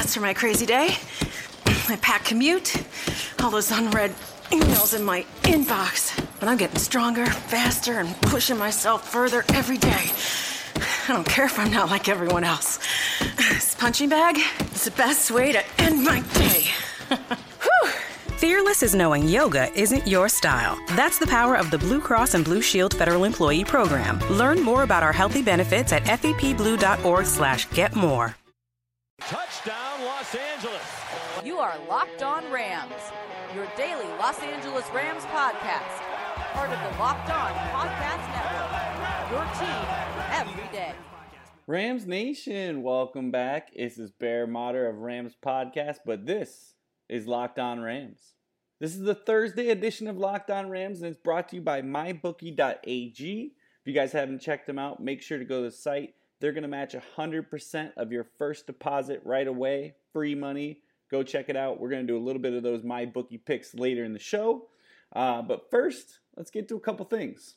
minutes for my crazy day. My packed commute, all those unread emails in my inbox. But I'm getting stronger, faster, and pushing myself further every day. I don't care if I'm not like everyone else. This punching bag is the best way to end my day. Whew. Fearless is knowing yoga isn't your style. That's the power of the Blue Cross and Blue Shield Federal Employee Program. Learn more about our healthy benefits at fepblue.org/getmore. Touchdown, Los Angeles. You are Locked On Rams, your daily Los Angeles Rams podcast. Part of the Locked On Podcast Network, your team every day. Rams Nation, welcome back. This is Bear Motter of Rams Podcast, but this is Locked On Rams. This is the Thursday edition of Locked On Rams, and it's brought to you by mybookie.ag. If you guys haven't checked them out, make sure to go to the site. They're going to match 100% of your first deposit right away. Free money. Go check it out. We're going to do a little bit of those MyBookie picks later in the show. But first, let's get to a couple things.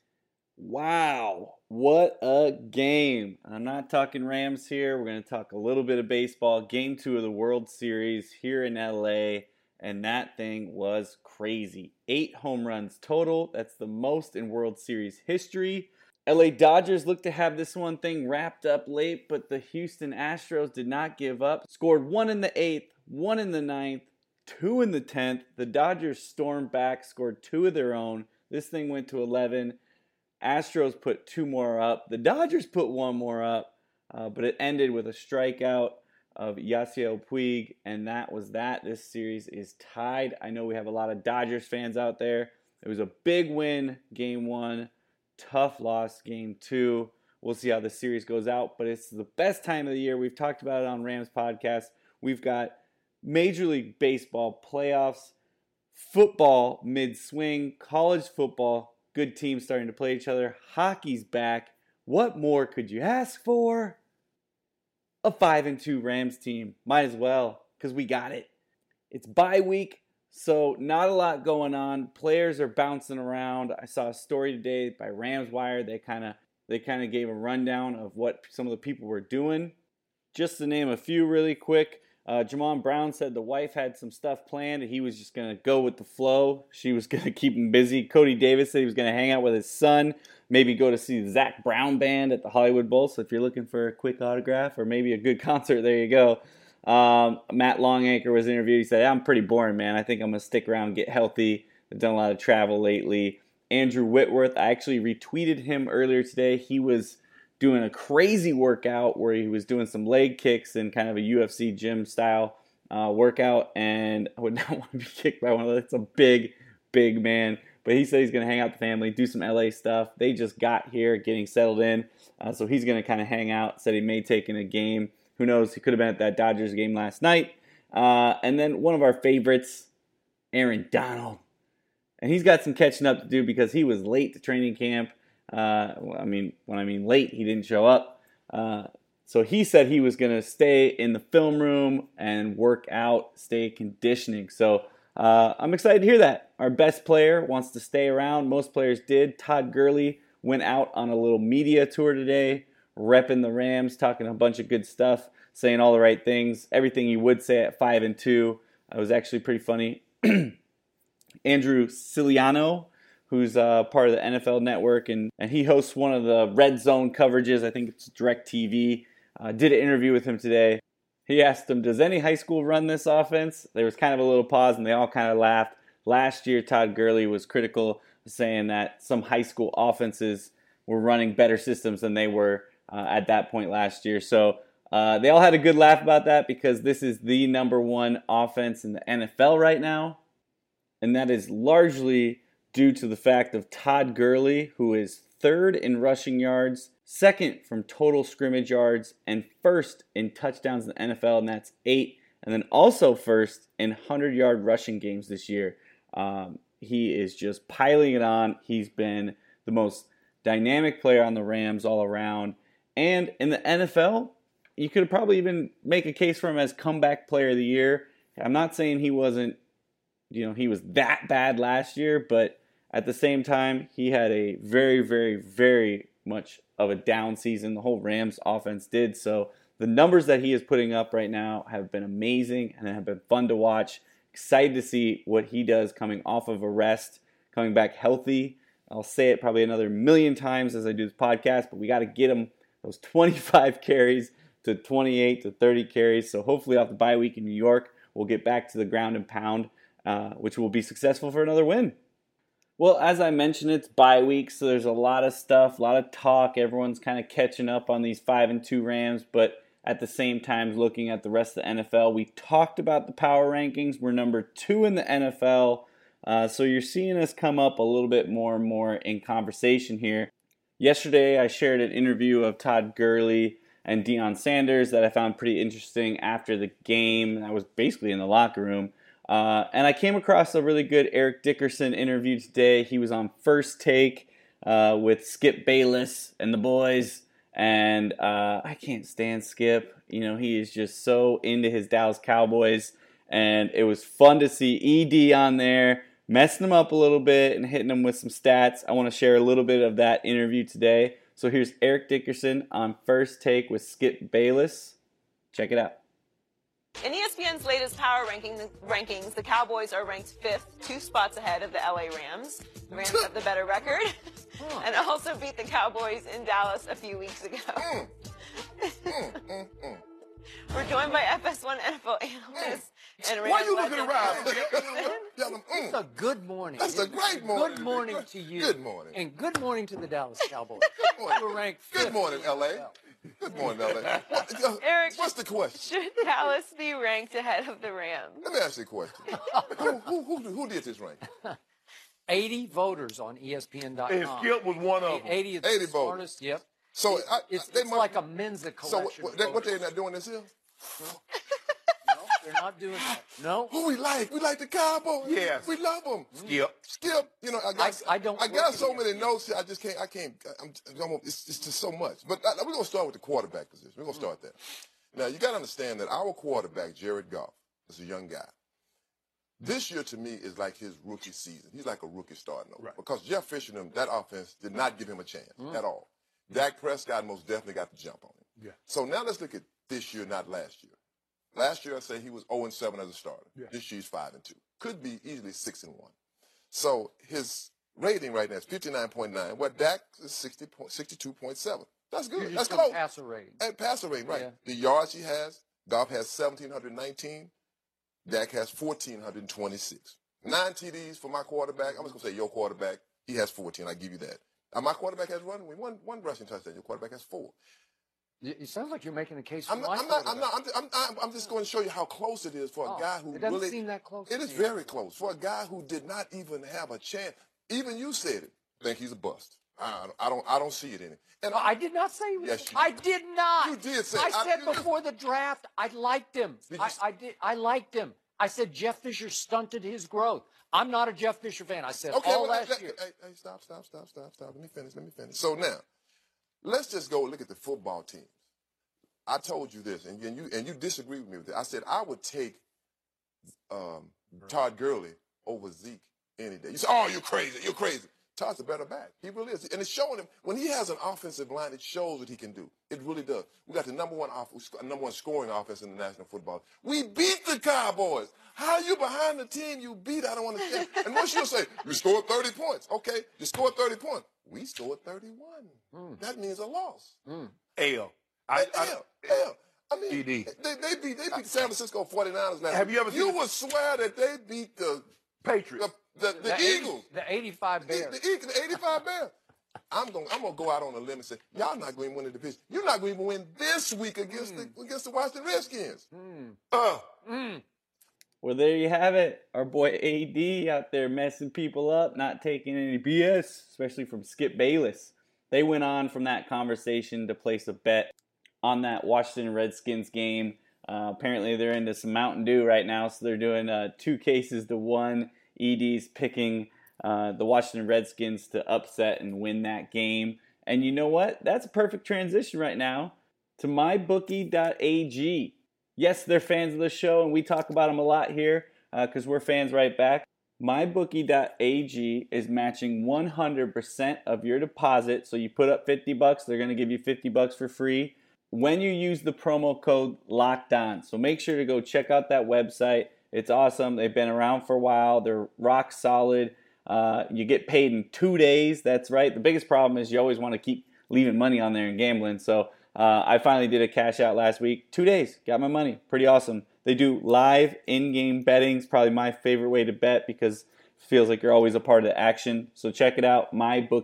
Wow, what a game. I'm not talking Rams here. We're going to talk a little bit of baseball. Game 2 of the World Series here in LA, and that thing was crazy. 8 home runs total. That's the most in World Series history. LA Dodgers looked to have this one thing wrapped up late, but the Houston Astros did not give up. Scored 1 in the 8th, 1 in the 9th, 2 in the 10th. The Dodgers stormed back, scored 2 of their own. This thing went to 11. Astros put 2 more up. The Dodgers put 1 more up, but it ended with a strikeout of Yasiel Puig, and that was that. This series is tied. I know we have a lot of Dodgers fans out there. It was a big win, Game 1. Tough loss, Game 2. We'll see how the series goes out, but it's the best time of the year. We've talked about it on Rams Podcast. We've got Major League Baseball playoffs, football mid-swing, college football, good teams starting to play each other. Hockey's back. What more could you ask for? A 5-2 Rams team. Might as well, because we got it. It's bye week. So not a lot going on. Players are bouncing around. I saw a story today by Rams Wire. They kind of gave a rundown of what some of the people were doing. Just to name a few really quick. Jamon Brown said the wife had some stuff planned and he was just going to go with the flow. She was going to keep him busy. Cody Davis said he was going to hang out with his son. Maybe go to see the Zach Brown Band at the Hollywood Bowl. So if you're looking for a quick autograph or maybe a good concert, there you go. Matt Longacre was interviewed. He said, I'm pretty boring, man. I think I'm going to stick around and get healthy. I've done a lot of travel lately. Andrew Whitworth, I actually retweeted him earlier today. He was doing a crazy workout where he was doing some leg kicks and kind of a UFC gym style workout. And I would not want to be kicked by one of those. It's a big, big man. But he said he's going to hang out with the family, do some LA stuff. They just got here, getting settled in. So he's going to kind of hang out. Said he may take in a game. Who knows? He could have been at that Dodgers game last night. And then one of our favorites, Aaron Donald. And he's got some catching up to do because he was late to training camp. When I mean late, he didn't show up. So he said he was going to stay in the film room and work out, stay conditioning. So I'm excited to hear that. Our best player wants to stay around. Most players did. Todd Gurley went out on a little media tour today, repping the Rams, talking a bunch of good stuff, saying all the right things, everything you would say at 5-2. It was actually pretty funny. Andrew Siciliano, who's part of the NFL Network, and he hosts one of the Red Zone coverages. I think it's DirecTV. Did an interview with him today. He asked him, does any high school run this offense? There was kind of a little pause, and they all kind of laughed. Last year, Todd Gurley was critical, saying that some high school offenses were running better systems than they were at that point last year. So they all had a good laugh about that because this is the number one offense in the NFL right now. And that is largely due to the fact of Todd Gurley, who is third in rushing yards, second from total scrimmage yards, and first in touchdowns in the NFL, and that's 8. And then also first in 100-yard rushing games this year. He is just piling it on. He's been the most dynamic player on the Rams all around. And in the NFL, you could probably even make a case for him as comeback player of the year. I'm not saying he wasn't, he was that bad last year, but at the same time, he had a very, very, very much of a down season. The whole Rams offense did. So The numbers that he is putting up right now have been amazing and have been fun to watch. Excited to see what he does coming off of a rest, coming back healthy. I'll say it probably another million times as I do this podcast, but we got to get him those 25 carries to 28 to 30 carries. So hopefully off the bye week in New York, we'll get back to the ground and pound, which will be successful for another win. Well, as I mentioned, it's bye week, so there's a lot of stuff, a lot of talk. Everyone's kind of catching up on these 5-2 Rams, but at the same time looking at the rest of the NFL. We talked about the power rankings. We're number 2 in the NFL. So you're seeing us come up a little bit more and more in conversation here. Yesterday, I shared an interview of Todd Gurley and Deion Sanders that I found pretty interesting after the game. I was basically in the locker room. And I came across a really good Eric Dickerson interview today. He was on First Take with Skip Bayless and the boys. And I can't stand Skip. You know, he is just so into his Dallas Cowboys. And it was fun to see ED on there, messing him up a little bit and hitting him with some stats. I want to share a little bit of that interview today. So here's Eric Dickerson on First Take with Skip Bayless. Check it out. In ESPN's latest power rankings, the Cowboys are ranked 5th, 2 spots ahead of the LA Rams. The Rams have the better record and also beat the Cowboys in Dallas a few weeks ago. We're joined by FS1 NFL analyst and Rams. Why you looking legend, around? It's a good morning. That's a great morning. Good morning to you. Good morning. And good morning to the Dallas Cowboys. Good morning. We're ranked Good 5th. morning, LA. Good morning, LA. Eric, What's the question? should Dallas be ranked ahead of the Rams? Let me ask you a question. Who did this rank? 80 voters on ESPN.com. And Skip was one of them. 80 of the 80 smartest. voters. Yep. So It's they must- like a Mensa So collection. what they're not doing this here? No, they're not doing that. No. Who we like? We like the Cowboys. Yes. We love them. Skip. You know, I don't got look so at many notes. I just can't. It's just so much. But we're gonna start with the quarterback position. We're gonna start there. Now you got to understand that our quarterback, Jared Goff, is a young guy. This year to me is like his rookie season. He's like a rookie starting over because Jeff Fisher and them, that offense did not give him a chance at all. Dak Prescott most definitely got the jump on him. Yeah. So now let's look at this year, not last year. Last year I say he was 0-7 as a starter. Yeah. This year he's 5-2. Could be easily 6-1. So his rating right now is 59.9. Well, Dak is 62.7. That's good. That's close. Passer rating. And passer rating, right. Yeah. The yards he has, Goff has 1,719. Dak has 1,426. 9 TDs for my quarterback. I'm just going to say your quarterback. He has 14. I give you that. My quarterback has one rushing touchdown. Your quarterback has 4. It sounds like you're making a case for I'm just going to show you how close it is for a guy who it doesn't really seem that close. It is very close for a guy who did not even have a chance. Even you said it. I think he's a bust. I don't see it in him. And I did not say. Yes, you I did not. You did say. I said before the draft I liked him. I did. I liked him. I said Jeff Fisher stunted his growth. I'm not a Jeff Fisher fan. I said all last year. Hey, stop. Let me finish. So now, let's just go look at the football teams. I told you this, and you disagree with me with it. I said I would take Todd Gurley over Zeke any day. You say, "Oh, you're crazy." Todd's a better back. He really is, and it's showing him when he has an offensive line. It shows what he can do. It really does. We got the number one scoring offense in the National Football. We beat the Cowboys. How are you behind the team you beat? I don't understand. And once you say you scored 30 points, okay, you scored 30 points. We scored 31. That means a loss. L. I mean, they beat San Francisco 49ers last. Have you ever seen? You would swear that they beat the Patriots? The Eagles. The 85 Bears. The 85 Bears. I'm gonna go out on a limb and say, y'all not going to win the division. You're not going to even win this week against the Washington Redskins. Well, there you have it. Our boy AD out there messing people up, not taking any BS, especially from Skip Bayless. They went on from that conversation to place a bet on that Washington Redskins game. Apparently they're into some Mountain Dew right now, so they're doing 2 cases to 1. ED's picking the Washington Redskins to upset and win that game. And you know what? That's a perfect transition right now to mybookie.ag. Yes, they're fans of the show, and we talk about them a lot here because we're fans right back. MyBookie.ag is matching 100% of your deposit. So you put up $50, they're going to give you $50 for free. when you use the promo code LOCKEDON. So make sure to go check out that website. It's awesome. They've been around for a while. They're rock solid. You get paid in 2 days. That's right. The biggest problem is you always want to keep leaving money on there and gambling. So I finally did a cash out last week. 2 days. Got my money. Pretty awesome. They do live in-game betting. It's probably my favorite way to bet because it feels like you're always a part of the action. So check it out,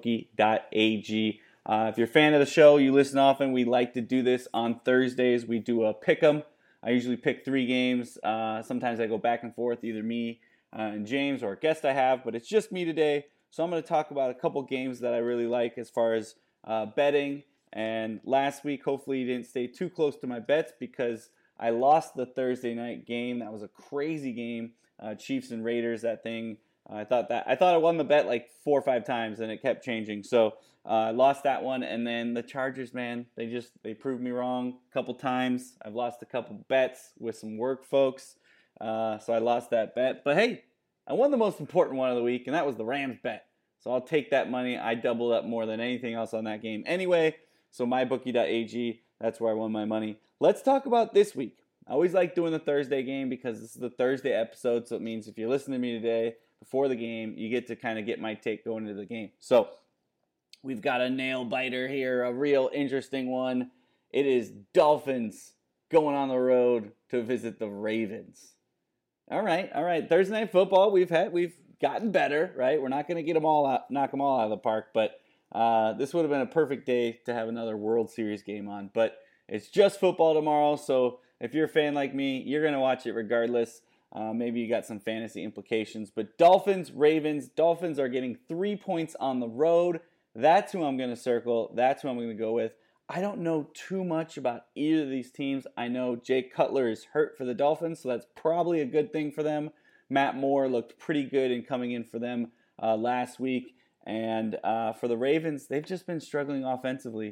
mybookie.ag. If you're a fan of the show, you listen often, we like to do this on Thursdays. We do a pick 'em. I usually pick 3 games. Sometimes I go back and forth, either me and James or a guest I have, but it's just me today. So I'm going to talk about a couple games that I really like as far as betting. And last week, hopefully you didn't stay too close to my bets because I lost the Thursday night game. That was a crazy game. Chiefs and Raiders, that thing. I thought I won the bet like 4 or 5 times and it kept changing. So I lost that one. And then the Chargers, man, they proved me wrong a couple times. I've lost a couple bets with some work folks. So I lost that bet. But hey, I won the most important one of the week, and that was the Rams bet. So I'll take that money. I doubled up more than anything else on that game anyway. So mybookie.ag, that's where I won my money. Let's talk about this week. I always like doing the Thursday game because this is the Thursday episode. So it means if you're listening to me today before the game, you get to kind of get my take going into the game. So we've got a nail biter here, a real interesting one. It is Dolphins going on the road to visit the Ravens. All right. Thursday Night Football, we've gotten better, right? We're not going to get them all out, knock them all out of the park, but this would have been a perfect day to have another World Series game on. But it's just football tomorrow, so if you're a fan like me, you're going to watch it regardless. Maybe you got some fantasy implications. But Dolphins, Ravens, Dolphins are getting 3 points on the road. That's who I'm going to circle. That's who I'm going to go with. I don't know too much about either of these teams. I know Jake Cutler is hurt for the Dolphins, so that's probably a good thing for them. Matt Moore looked pretty good in coming in for them last week. And for the Ravens, they've just been struggling offensively.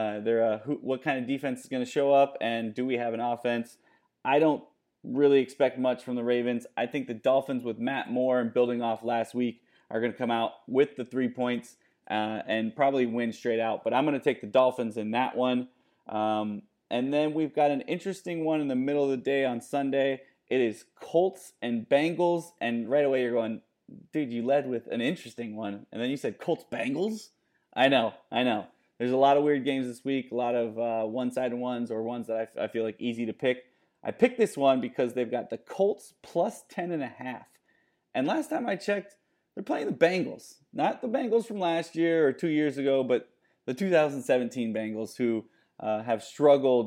What kind of defense is going to show up, and do we have an offense? I don't really expect much from the Ravens. I think the Dolphins with Matt Moore and building off last week are going to come out with the 3 points and probably win straight out. But I'm going to take the Dolphins in that one. And then we've got an interesting one in the middle of the day on Sunday. It is Colts and Bengals. And right away you're going, dude, you led with an interesting one. And then you said Colts Bengals? I know. There's a lot of weird games this week, a lot of one-sided ones or ones that I feel like easy to pick. I picked this one because they've got the Colts plus 10.5. And last time I checked, they're playing the Bengals. Not the Bengals from last year or 2 years ago, but the 2017 Bengals who have struggled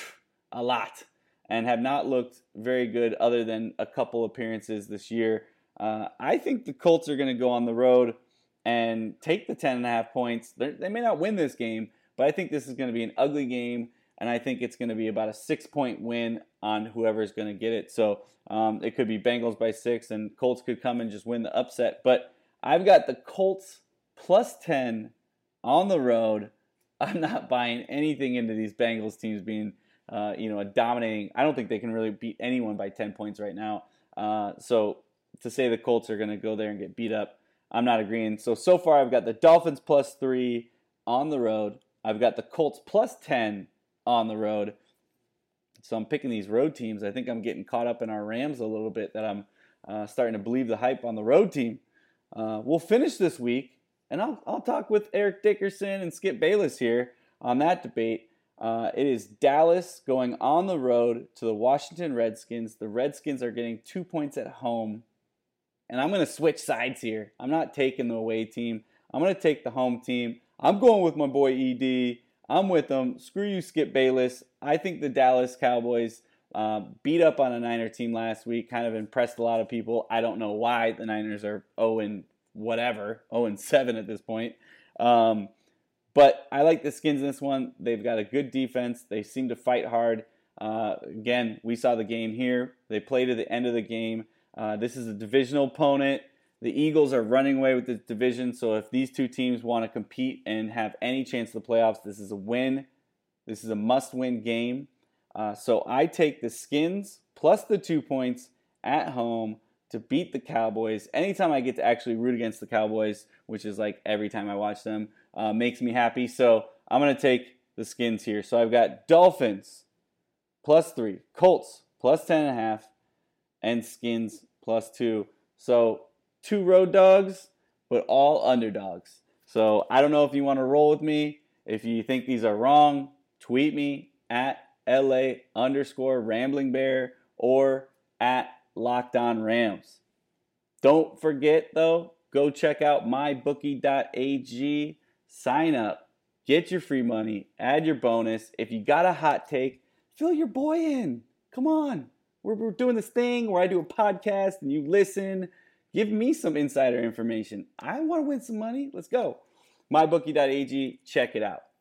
a lot and have not looked very good other than a couple appearances this year. I think the Colts are going to go on the road and take the 10.5 points. They may not win this game, but I think this is going to be an ugly game, and I think it's going to be about a 6-point win on whoever's going to get it. So it could be Bengals by 6, and Colts could come and just win the upset. But I've got the Colts plus 10 on the road. I'm not buying anything into these Bengals teams being, a dominating. I don't think they can really beat anyone by 10 points right now. So to say the Colts are going to go there and get beat up, I'm not agreeing. So far I've got the Dolphins plus 3 on the road. I've got the Colts plus 10 on the road. So I'm picking these road teams. I think I'm getting caught up in our Rams a little bit, that I'm starting to believe the hype on the road team. We'll finish this week, and I'll talk with Eric Dickerson and Skip Bayless here on that debate. It is Dallas going on the road to the Washington Redskins. The Redskins are getting 2 points at home. And I'm going to switch sides here. I'm not taking the away team. I'm going to take the home team. I'm going with my boy ED. I'm with them. Screw you, Skip Bayless. I think the Dallas Cowboys beat up on a Niner team last week. Kind of impressed a lot of people. I don't know why the Niners are 0-7 at this point. But I like the Skins in this one. They've got a good defense. They seem to fight hard. Again, we saw the game here. They play to the end of the game. This is a divisional opponent. The Eagles are running away with this division, so if these two teams want to compete and have any chance of the playoffs, this is a win. This is a must-win game. So I take the Skins plus the 2 points at home to beat the Cowboys. Anytime I get to actually root against the Cowboys, which is like every time I watch them, makes me happy. So I'm going to take the Skins here. So I've got Dolphins +3, Colts +10.5, and Skins +2. So 2 road dogs, but all underdogs. So I don't know if you want to roll with me. If you think these are wrong, tweet me at LA_RamblingBear or at LockedOnRams. Don't forget, though, go check out mybookie.ag. Sign up. Get your free money. Add your bonus. If you got a hot take, fill your boy in. Come on. We're doing this thing where I do a podcast and you listen. Give me some insider information. I want to win some money. Let's go. mybookie.ag. Check it out.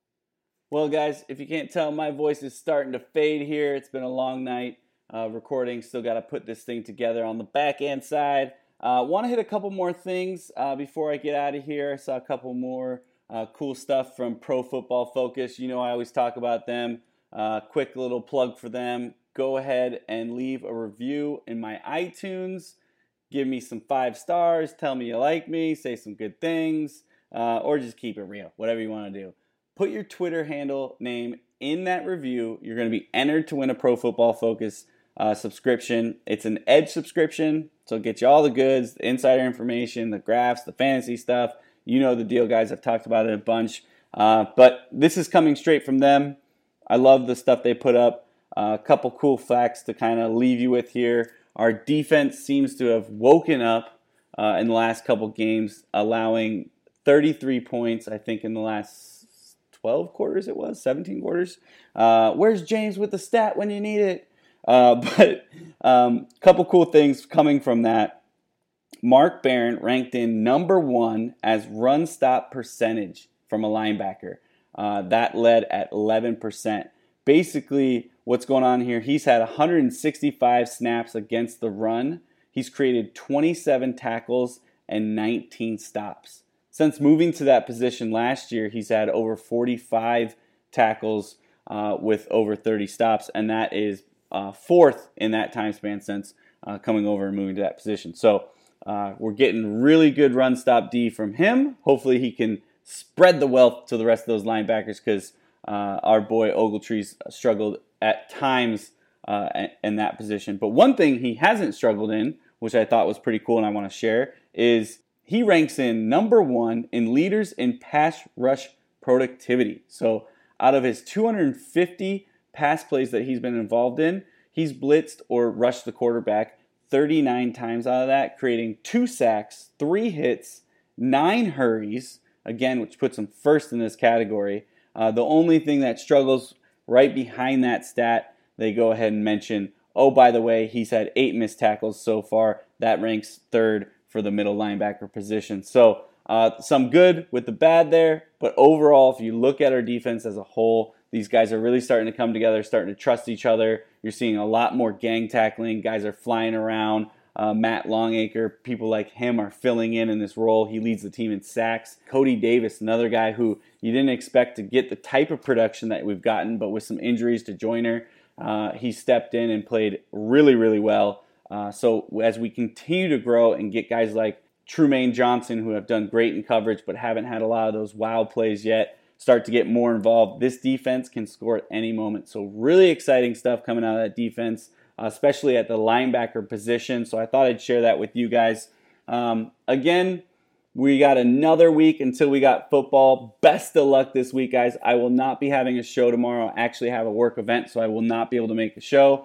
Well, guys, if you can't tell, my voice is starting to fade here. It's been a long night recording. Still got to put this thing together on the back end side. Want to hit a couple more things before I get out of here. I saw a couple more cool stuff from Pro Football Focus. You know I always talk about them. Quick little plug for them. Go ahead and leave a review in my iTunes. Give me some 5 stars. Tell me you like me. Say some good things. Or just keep it real. Whatever you want to do. Put your Twitter handle name in that review. You're going to be entered to win a Pro Football Focus subscription. It's an Edge subscription, so it gets you all the goods, the insider information, the graphs, the fantasy stuff. You know the deal, guys. I've talked about it a bunch. But this is coming straight from them. I love the stuff they put up. A couple cool facts to kind of leave you with here. Our defense seems to have woken up in the last couple games, allowing 33 points, I think, in the last 12 quarters it was, 17 quarters. Where's James with the stat when you need it? But couple cool things coming from that. Mark Barron ranked in number 1 as run stop percentage from a linebacker. That led at 11%. Basically, what's going on here, he's had 165 snaps against the run. He's created 27 tackles and 19 stops. Since moving to that position last year, he's had over 45 tackles with over 30 stops, and that is 4th in that time span since coming over and moving to that position. So we're getting really good run stop D from him. Hopefully he can spread the wealth to the rest of those linebackers because our boy Ogletree's struggled at times in that position. But one thing he hasn't struggled in, which I thought was pretty cool and I want to share, is he ranks in number 1 in leaders in pass rush productivity. So out of his 250 pass plays that he's been involved in, he's blitzed or rushed the quarterback 39 times out of that, creating 2 sacks, 3 hits, 9 hurries, again, which puts him first in this category. The only thing that struggles right behind that stat, they go ahead and mention, oh, by the way, he's had 8 missed tackles so far. That ranks 3rd for the middle linebacker position. So some good with the bad there, but overall, if you look at our defense as a whole, these guys are really starting to come together, starting to trust each other. You're seeing a lot more gang tackling. Guys are flying around. Matt Longacre, people like him are filling in this role. He leads the team in sacks. Cody Davis, another guy who you didn't expect to get the type of production that we've gotten, but with some injuries to Joyner, he stepped in and played really, really well. So as we continue to grow and get guys like Trumaine Johnson, who have done great in coverage but haven't had a lot of those wow plays yet, start to get more involved, this defense can score at any moment. So really exciting stuff coming out of that defense, especially at the linebacker position. So I thought I'd share that with you guys. Again, we got another week until we got football. Best of luck this week, guys. I will not be having a show tomorrow. I actually have a work event, so I will not be able to make the show.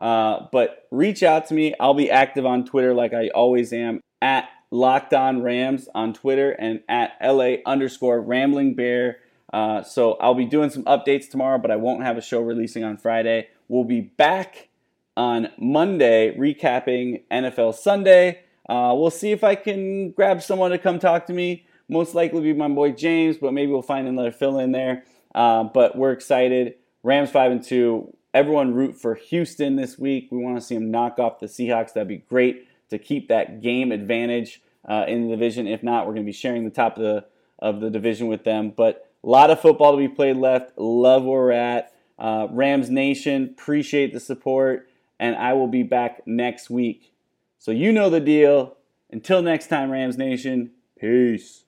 But reach out to me. I'll be active on Twitter like I always am, at LockedOnRams on Twitter and at LA_RamblingBear. So I'll be doing some updates tomorrow, but I won't have a show releasing on Friday. We'll be back on Monday recapping NFL Sunday. We'll see if I can grab someone to come talk to me. Most likely be my boy James, but maybe we'll find another fill in there. But we're excited. Rams 5-2. Everyone root for Houston this week. We want to see them knock off the Seahawks. That'd be great to keep that game advantage in the division. If not, we're going to be sharing the top of the division with them. But a lot of football to be played left. Love where we're at. Rams Nation, appreciate the support. And I will be back next week. So you know the deal. Until next time, Rams Nation, peace.